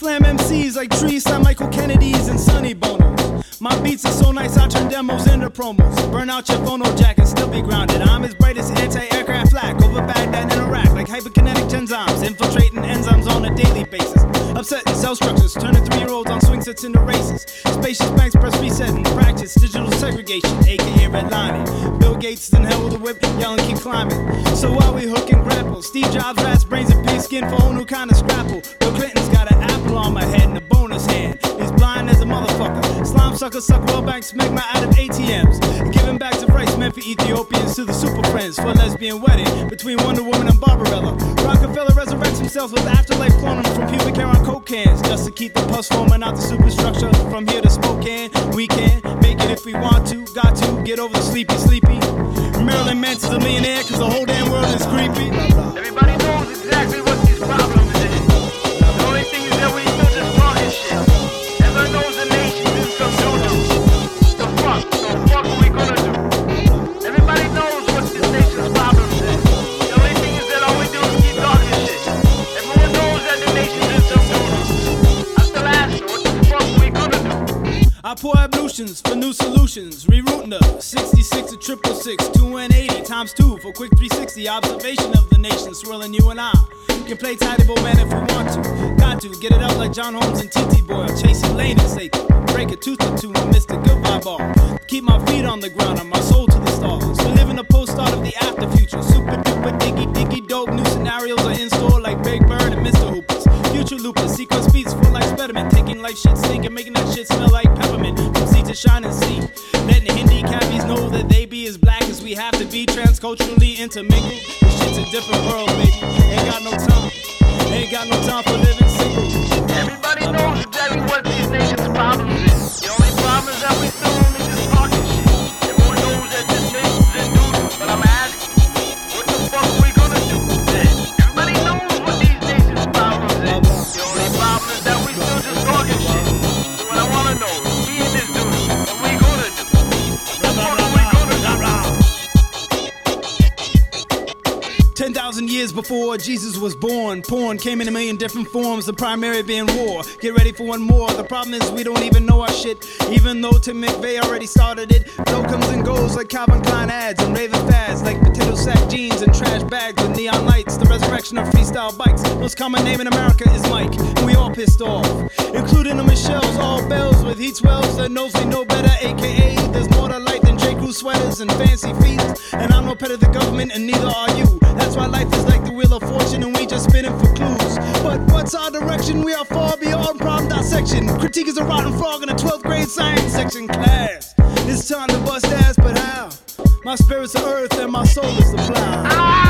slam MCs like trees, slam Michael Kennedys and Sonny Bonos. My beats are so nice, I turn demos into promos. Burn out your phono jack and still be grounded. I'm as bright as anti-aircraft flak over Baghdad and Iraq, like hyperkinetic enzymes, infiltrating enzymes on a daily basis. Upsetting cell structures, turning 3-year-olds on swing sets into races. Spacious banks press reset and practice digital segregation, aka redlining. Bill Gates is in hell with a whip, yelling keep climbing. So while we hook and grapple, Steve Jobs rats brains and pink skin for a whole new kind of scrapple. Bill Clinton's got an apple on my head and a bonus hand. He's blind as a motherfucker. Slime sucker suck World Bank smegma out of ATMs. Giving back to rights meant for Ethiopians to the super friends for a lesbian wedding between Wonder Woman and Barbarella. Rockefeller resurrects himself with afterlife cloning from pubic hair on coke cans just to keep the pus forming out the superstructure. From here to Spokane, we can make it if we want to. Got to get over the sleepy. Marilyn Manson's a millionaire cause the whole damn world is creepy. Everybody knows exactly what these problems is. The only thing is that we still just talking shit. Everyone knows the nation is some doo-doo. The fuck are we gonna do? Everybody knows what this nation's problems is. The only thing is that all we do is keep talking shit. Everyone knows that the nation is some doo-doo. I still ask you, what the fuck are we gonna do? I pour ablutions for new solutions, rerouting the 66 to 666, 2 and 80 times 2 for quick 360 observation of the nation swirling you and I. Can play tidy bowl man if we want to. Got to get it up like John Holmes and TT Boyle, chasing lane and sake. Break a tooth or two and miss the good vibe ball. Keep my feet on the ground and my soul to the stars. We live in a post-start of the after future. Super duper diggy dope. New scenarios are in store like Big Bird and Mr. Hoopers. Future loopers, sequence beats full like Spediment. Taking like shit stinking, making that shit smell like peppermint. From sea to shine and sea. Letting Hindi cabbies know that they be as black as we have to be. Transculturally intermingled. This shit's a different world, baby. Ain't got no time. Ain't got no time for living single. Everybody knows exactly what these nation's problems is. The only problem is that we still only just talking shit. Everyone knows that this nation's in doo-doo. But I'm asking, what the fuck are we gonna do then? Everybody knows what these nation's problems is. The only problem is that we still just talking shit. So what I wanna know is, we in this doo-doo, what we gonna do? What the fuck are we gonna do? 10,000 years before Jesus was born, porn came in a million different forms, the primary being war. Get ready for one more. The problem is we don't even know our shit, even though Tim McVeigh already started it. Dough comes and goes like Calvin Klein ads and raving fads like potato sack jeans and trash bags with neon lights. The resurrection of freestyle bikes. Most common name in America is Mike, and we all pissed off, including the Michelles, all bells with heat swells that knows we know better, aka there's more to life than J. Crew sweaters and fancy feet. And I'm no pet of the government, and neither are you. That's why life is like the wheel of fortune and we just spinning for clues. But what's our direction? We are far beyond problem dissection. Critique is a rotten frog in a 12th grade science section class. It's time to bust ass, but how? My spirit's the earth and my soul is the plow.